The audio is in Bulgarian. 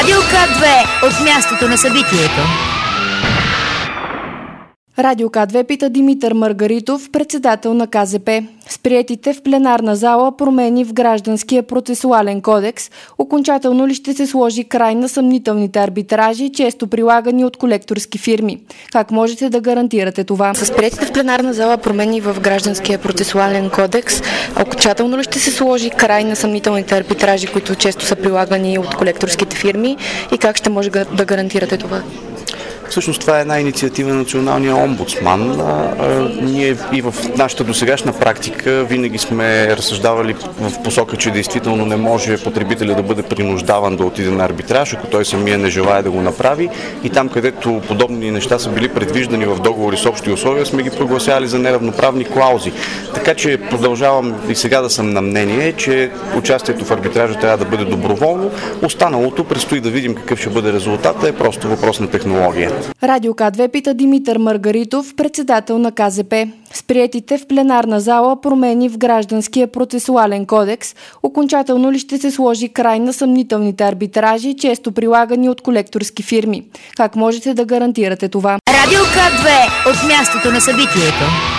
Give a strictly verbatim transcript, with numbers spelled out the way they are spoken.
Радио К две от мястото на събитието. Радио К две пита Димитър Маргаритов, председател на К З П. С приетите в пленарна зала промени в Гражданския процесуален кодекс, окончателно ли ще се сложи край на съмнителните арбитражи, често прилагани от колекторски фирми? Как можете да гарантирате това? С приетите в пленарна зала промени в Гражданския процесуален кодекс, окончателно ли ще се сложи край на съмнителните арбитражи, които често са прилагани от колекторските фирми, и как ще може да гарантирате това? Всъщност това е една инициатива на националния омбудсман. А, а, ние и в нашата досегашна практика винаги сме разсъждавали в посока, че действително не може потребителя да бъде принуждаван да отиде на арбитраж, ако той самия не желае да го направи. И там, където подобни неща са били предвиждани в договори с общи условия, сме ги прогласяли за неравноправни клаузи. Така че продължавам и сега да съм на мнение, че участието в арбитража трябва да бъде доброволно. Останалото предстои да видим какъв ще бъде резултатът, е просто въпрос на технология. Радио К две пита Димитър Маргаритов, председател на К З П. С приетите в пленарна зала промени в Гражданския процесуален кодекс, окончателно ли ще се сложи край на съмнителните арбитражи, често прилагани от колекторски фирми? Как можете да гарантирате това? Радио К две от мястото на събитието.